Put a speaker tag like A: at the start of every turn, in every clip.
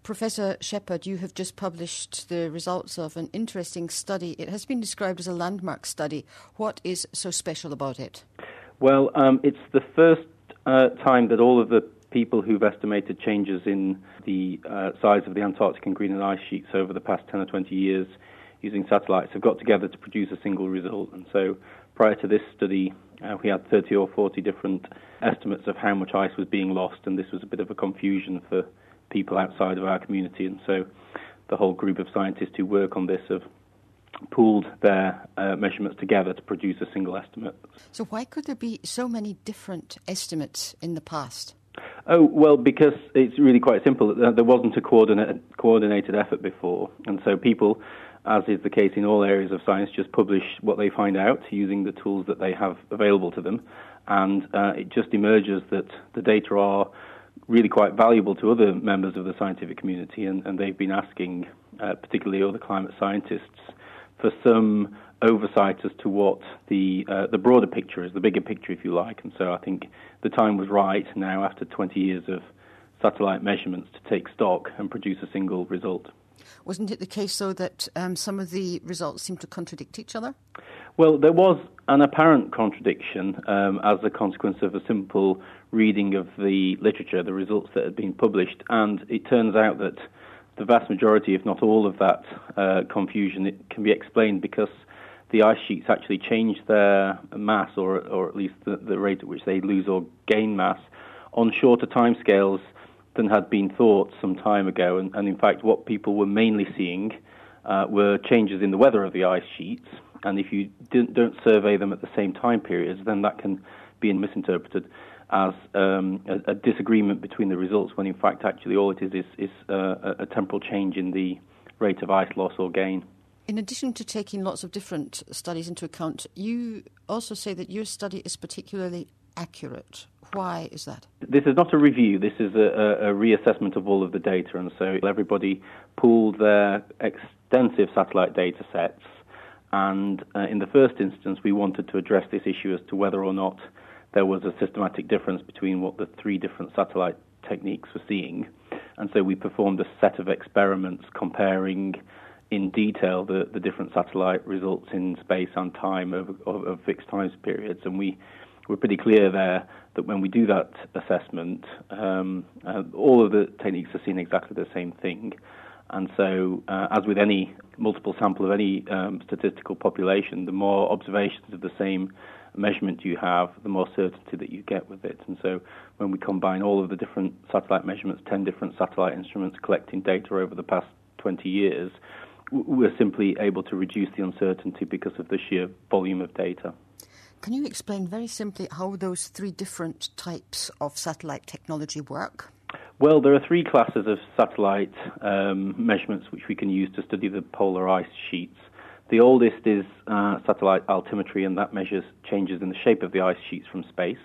A: Professor Shepherd, you have just published the results of an interesting study. It has been described as a landmark study. What is so special about it?
B: Well, it's the first time that all of the people who've estimated changes in the size of the Antarctic and Greenland ice sheets over the past 10 or 20 years using satellites have got together to produce a single result. And so prior to this study, we had 30 or 40 different estimates of how much ice was being lost, and this was a bit of a confusion for people outside of our community. And so the whole group of scientists who work on this have pooled their measurements together to produce a single estimate.
A: So why could there be so many different estimates in the past?
B: Oh, well, because it's really quite simple. There wasn't a coordinated effort before, and so people, as is the case in all areas of science, just publish what they find out using the tools that they have available to them, and it just emerges that the data are really quite valuable to other members of the scientific community, and they've been asking, particularly other climate scientists, for some oversight as to what the broader picture is, the bigger picture, if you like. And so I think the time was right now, after 20 years of satellite measurements, to take stock and produce a single result.
A: Wasn't it the case, though, that some of the results seem to contradict each other?
B: Well, there was an apparent contradiction as a consequence of a simple reading of the literature, the results that had been published, and it turns out that the vast majority, if not all of that confusion, it can be explained because the ice sheets actually change their mass, or at least the rate at which they lose or gain mass, on shorter timescales than had been thought some time ago. And in fact, what people were mainly seeing were changes in the weather of the ice sheets. And if you don't survey them at the same time periods, then that can be misinterpreted as a disagreement between the results, when in fact actually all it is a temporal change in the rate of ice loss or gain.
A: In addition to taking lots of different studies into account, you also say that your study is particularly accurate. Why is that? This
B: is not a review. This is a reassessment of all of the data. And so everybody pooled their extensive satellite data sets. And in the first instance, we wanted to address this issue as to whether or not there was a systematic difference between what the three different satellite techniques were seeing. And so we performed a set of experiments comparing in detail the different satellite results in space and time over fixed time periods. And we were pretty clear there that when we do that assessment, all of the techniques are seeing exactly the same thing. And so, as with any multiple sample of any statistical population, the more observations of the same measurement you have, the more certainty that you get with it. And so when we combine all of the different satellite measurements, 10 different satellite instruments collecting data over the past 20 years, we're simply able to reduce the uncertainty because of the sheer volume of data.
A: Can you explain very simply how those three different types of satellite technology work?
B: Well, there are three classes of satellite measurements which we can use to study the polar ice sheets. The oldest is satellite altimetry, and that measures changes in the shape of the ice sheets from space.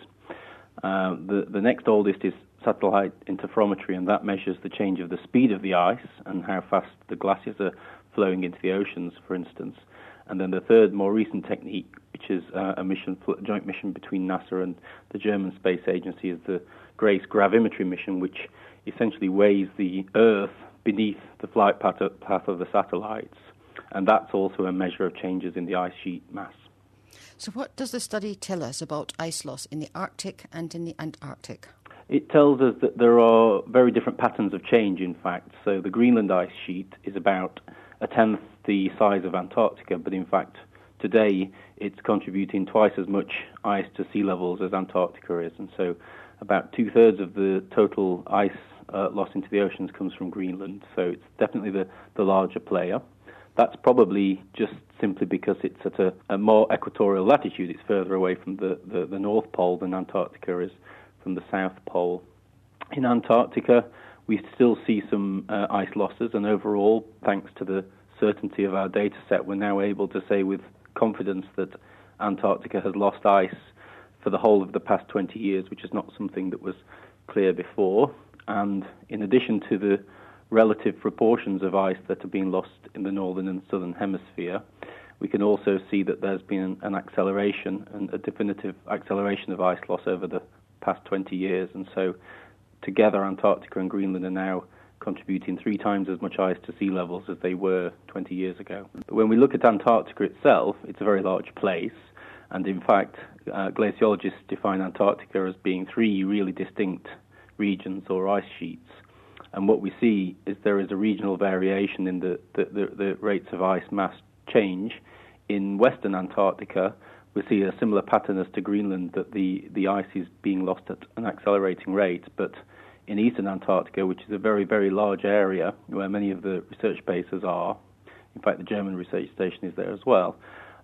B: The next oldest is satellite interferometry, and that measures the change of the speed of the ice and how fast the glaciers are flowing into the oceans, for instance. And then the third, more recent technique, which is a joint mission between NASA and the German Space Agency, is the GRACE gravimetry mission, which essentially weighs the Earth beneath the flight path of the satellites. And that's also a measure of changes in the ice sheet mass.
A: So what does the study tell us about ice loss in the Arctic and in the Antarctic?
B: It tells us that there are very different patterns of change, in fact. So the Greenland ice sheet is about a tenth the size of Antarctica, but in fact today it's contributing twice as much ice to sea levels as Antarctica is. And so about two-thirds of the total ice loss into the oceans comes from Greenland. So it's definitely the larger player. That's probably just simply because it's at a more equatorial latitude. It's further away from the North Pole than Antarctica is from the South Pole. In Antarctica, we still see some ice losses, and overall, thanks to the certainty of our data set, we're now able to say with confidence that Antarctica has lost ice for the whole of the past 20 years, which is not something that was clear before. And in addition to the relative proportions of ice that are being lost in the northern and southern hemisphere, we can also see that there's been an acceleration, and a definitive acceleration of ice loss over the past 20 years. And so together, Antarctica and Greenland are now contributing 3 times as much ice to sea levels as they were 20 years ago. But when we look at Antarctica itself, it's a very large place, and in fact, glaciologists define Antarctica as being 3 really distinct regions or ice sheets. And what we see is there is a regional variation in the rates of ice mass change. In western Antarctica, we see a similar pattern as to Greenland, that the ice is being lost at an accelerating rate. But in eastern Antarctica, which is a very, very large area where many of the research bases are, in fact the German research station is there as well,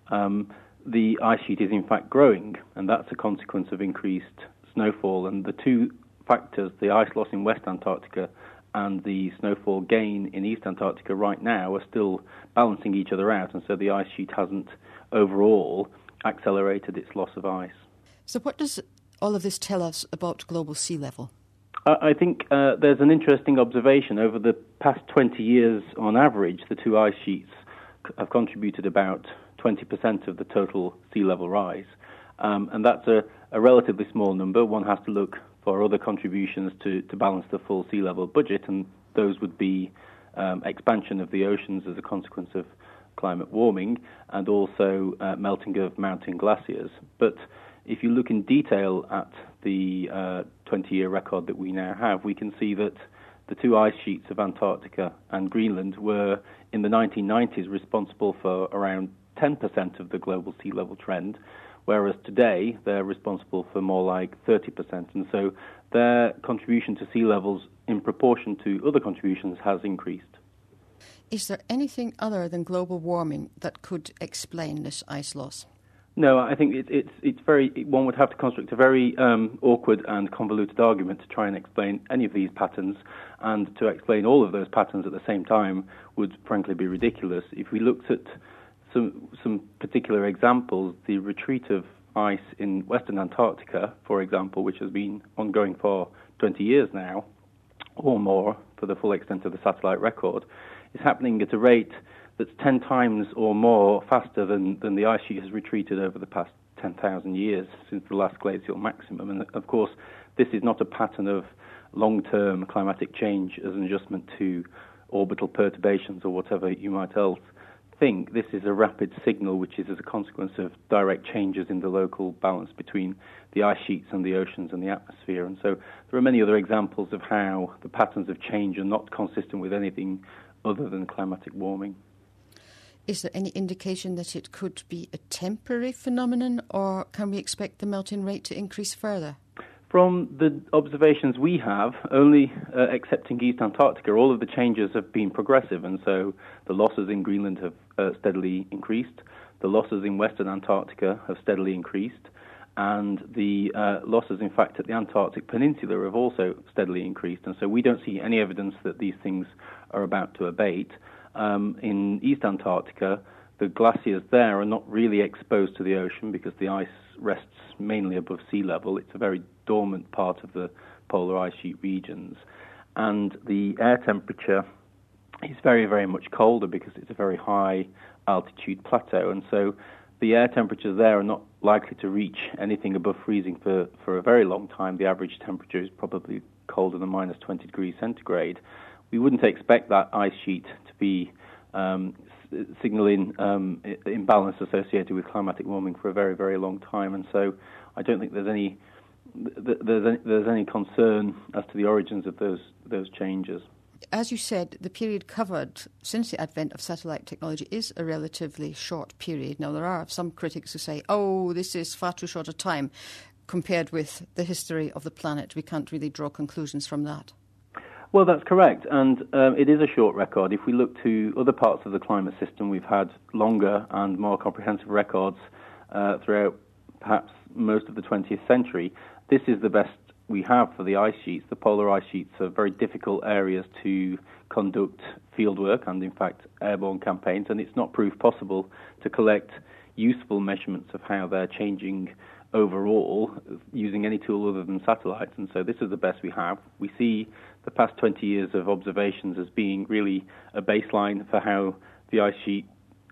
B: the ice sheet is in fact growing, and that's a consequence of increased snowfall. And the 2 factors, the ice loss in West Antarctica and the snowfall gain in East Antarctica right now, are still balancing each other out, and so the ice sheet hasn't overall accelerated its loss of ice.
A: So what does all of this tell us about global sea level?
B: I think there's an interesting observation. Over the past 20 years, on average, the 2 ice sheets have contributed about 20% of the total sea level rise. And that's a relatively small number. One has to look for other contributions to balance the full sea level budget, and those would be expansion of the oceans as a consequence of climate warming, and also melting of mountain glaciers. But if you look in detail at the 20-year record that we now have, we can see that the 2 ice sheets of Antarctica and Greenland were, in the 1990s, responsible for around 10% of the global sea level trend, whereas today they're responsible for more like 30%. And so their contribution to sea levels in proportion to other contributions has increased.
A: Is there anything other than global warming that could explain this ice loss?
B: No, I think it's very. One would have to construct a very awkward and convoluted argument to try and explain any of these patterns, and to explain all of those patterns at the same time would frankly be ridiculous. If we looked at some particular examples, the retreat of ice in Western Antarctica, for example, which has been ongoing for 20 years now, or more for the full extent of the satellite record, is happening at a rate that's 10 times or more faster than the ice sheet has retreated over the past 10,000 years since the last glacial maximum. And of course, this is not a pattern of long-term climatic change as an adjustment to orbital perturbations or whatever you might else think. This is a rapid signal which is as a consequence of direct changes in the local balance between the ice sheets and the oceans and the atmosphere. And so there are many other examples of how the patterns of change are not consistent with anything other than climatic warming.
A: Is there any indication that it could be a temporary phenomenon, or can we expect the melting rate to increase further?
B: From the observations we have, only excepting East Antarctica, all of the changes have been progressive, and so the losses in Greenland have steadily increased. The losses in Western Antarctica have steadily increased, and the losses, in fact, at the Antarctic Peninsula have also steadily increased. And so we don't see any evidence that these things are about to abate. In East Antarctica, the glaciers there are not really exposed to the ocean because the ice rests mainly above sea level. It's a very dormant part of the polar ice sheet regions. And the air temperature is very, very much colder because it's a very high altitude plateau. And so the air temperatures there are not likely to reach anything above freezing for a very long time. The average temperature is probably colder than minus 20 degrees centigrade. We wouldn't expect that ice sheet to be signaling imbalance associated with climatic warming for a very, very long time, and so I don't think there's any concern as to the origins of those changes.
A: As you said, the period covered since the advent of satellite technology is a relatively short period. Now, there are some critics who say, oh, this is far too short a time compared with the history of the planet. We can't really draw conclusions from that.
B: Well, that's correct, and it is a short record. If we look to other parts of the climate system, we've had longer and more comprehensive records throughout perhaps most of the 20th century. This is the best we have for the ice sheets. The polar ice sheets are very difficult areas to conduct fieldwork and, in fact, airborne campaigns, and it's not proved possible to collect useful measurements of how they're changing overall using any tool other than satellites, and so this is the best we have. We see the past 20 years of observations as being really a baseline for how the ice sheet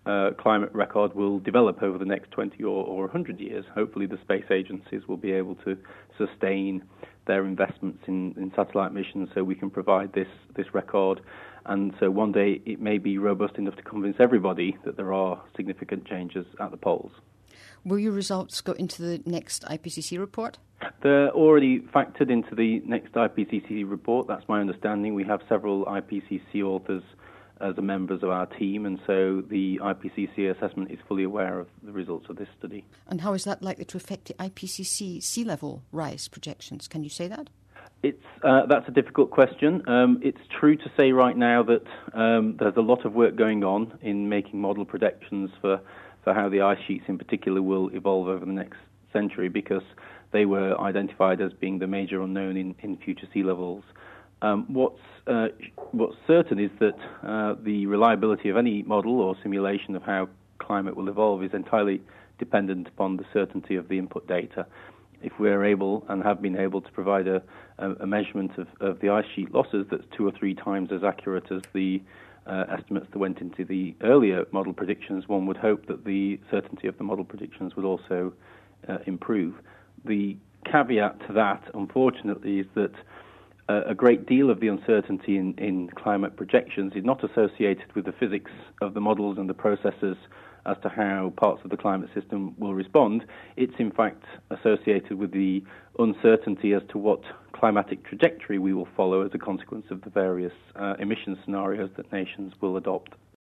B: climate record will develop over the next 20 or 100 years. Hopefully the space agencies will be able to sustain their investments in satellite missions so we can provide this record. And so one day it may be robust enough to convince everybody that there are significant changes at the poles.
A: Will your results go into the next IPCC report?
B: They're already factored into the next IPCC report. That's my understanding. We have several IPCC authors as members of our team, and so the IPCC assessment is fully aware of the results of this study.
A: And how is that likely to affect the IPCC sea level rise projections? Can you say that?
B: That's a difficult question. It's true to say right now that there's a lot of work going on in making model predictions for how the ice sheets in particular will evolve over the next century, because they were identified as being the major unknown in future sea levels. What's certain is that the reliability of any model or simulation of how climate will evolve is entirely dependent upon the certainty of the input data. If we're able and have been able to provide a measurement of the ice sheet losses that's 2 or 3 times as accurate as the estimates that went into the earlier model predictions, one would hope that the certainty of the model predictions would also improve. The caveat to that, unfortunately, is that a great deal of the uncertainty in climate projections is not associated with the physics of the models and the processes as to how parts of the climate system will respond. It's in fact associated with the uncertainty as to what climatic trajectory we will follow as a consequence of the various emission scenarios that nations will adopt.